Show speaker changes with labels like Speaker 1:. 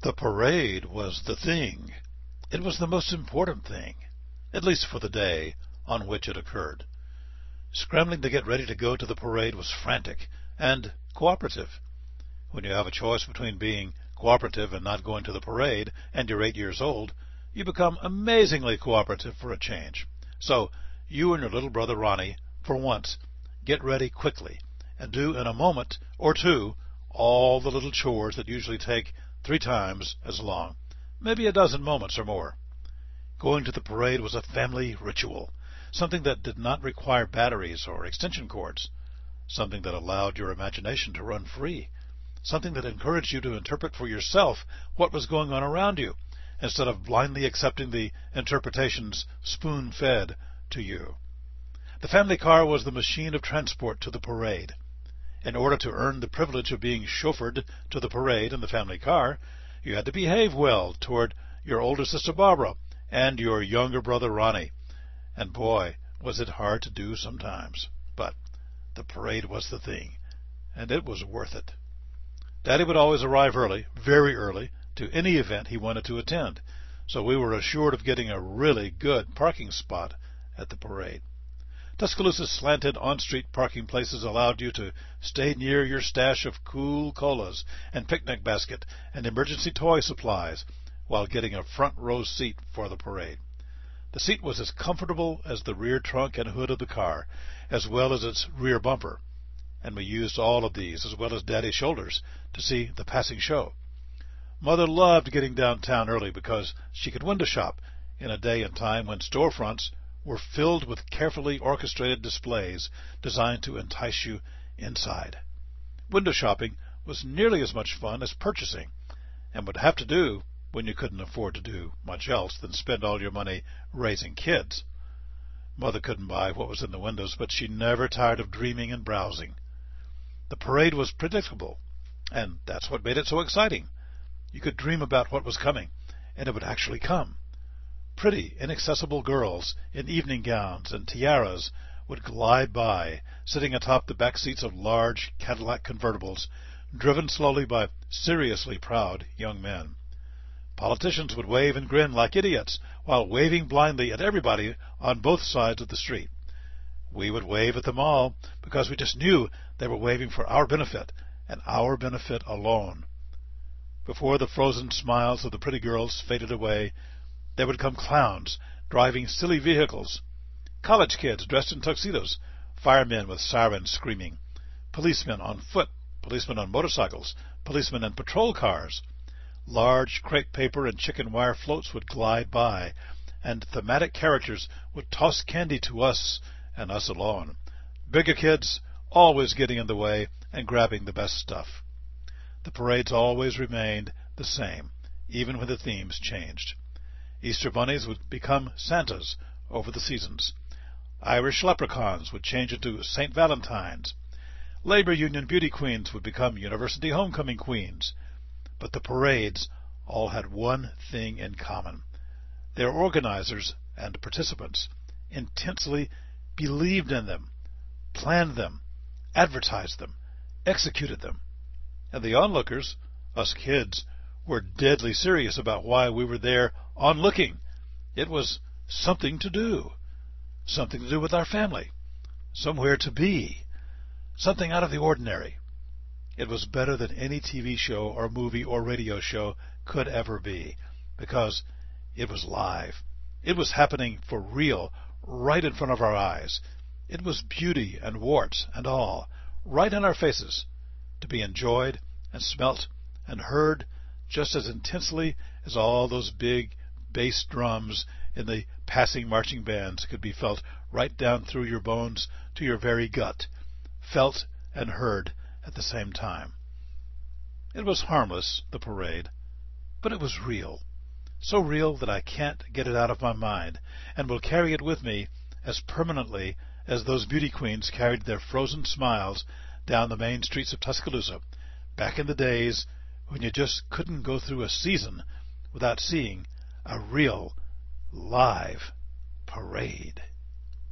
Speaker 1: The parade was the thing. It was the most important thing, at least for the day on which it occurred. Scrambling to get ready to go to the parade was frantic and cooperative. When you have a choice between being cooperative and not going to the parade, and you're 8 years old, you become amazingly cooperative for a change. So you and your little brother Ronnie, for once, get ready quickly and do in a moment or two all the little chores that usually take 3 times as long, maybe a dozen moments or more. Going to the parade was a family ritual, something that did not require batteries or extension cords, something that allowed your imagination to run free, something that encouraged you to interpret for yourself what was going on around you, instead of blindly accepting the interpretations spoon-fed to you. The family car was the machine of transport to the parade. In order to earn the privilege of being chauffeured to the parade in the family car, you had to behave well toward your older sister Barbara and your younger brother Ronnie. And boy, was it hard to do sometimes. But the parade was the thing, and it was worth it. Daddy would always arrive early, very early, to any event he wanted to attend, so we were assured of getting a really good parking spot at the parade. Tuscaloosa's slanted on-street parking places allowed you to stay near your stash of cool colas and picnic basket and emergency toy supplies while getting a front-row seat for the parade. The seat was as comfortable as the rear trunk and hood of the car, as well as its rear bumper, and we used all of these, as well as Daddy's shoulders, to see the passing show. Mother loved getting downtown early because she could window shop in a day and time when storefronts were filled with carefully orchestrated displays designed to entice you inside. Window shopping was nearly as much fun as purchasing, and would have to do when you couldn't afford to do much else than spend all your money raising kids. Mother couldn't buy what was in the windows, but she never tired of dreaming and browsing. The parade was predictable, and that's what made it so exciting. You could dream about what was coming, and it would actually come. Pretty, inaccessible girls in evening gowns and tiaras would glide by, sitting atop the back seats of large Cadillac convertibles, driven slowly by seriously proud young men. Politicians would wave and grin like idiots, while waving blindly at everybody on both sides of the street. We would wave at them all, because we just knew they were waving for our benefit, and our benefit alone. Before the frozen smiles of the pretty girls faded away, there would come clowns driving silly vehicles, college kids dressed in tuxedos, firemen with sirens screaming, policemen on foot, policemen on motorcycles, policemen in patrol cars. Large crepe paper and chicken wire floats would glide by, and thematic characters would toss candy to us and us alone. Bigger kids always getting in the way and grabbing the best stuff. The parades always remained the same, even when the themes changed. Easter bunnies would become Santas over the seasons. Irish leprechauns would change into St. Valentines. Labor Union beauty queens would become university homecoming queens. But the parades all had one thing in common. Their organizers and participants intensely believed in them, planned them, advertised them, executed them. And the onlookers, us kids, were deadly serious about why we were there onlooking. It was something to do with our family, somewhere to be, something out of the ordinary. It was better than any TV show or movie or radio show could ever be, because it was live. It was happening for real, right in front of our eyes. It was beauty and warts and all, right in our faces, to be enjoyed and smelt and heard just as intensely as all those big bass drums in the passing marching bands could be felt right down through your bones to your very gut, felt and heard at the same time. It was harmless, the parade, but it was real, so real that I can't get it out of my mind, and will carry it with me as permanently as those beauty queens carried their frozen smiles down the main streets of Tuscaloosa, back in the days when you just couldn't go through a season without seeing a real, live parade.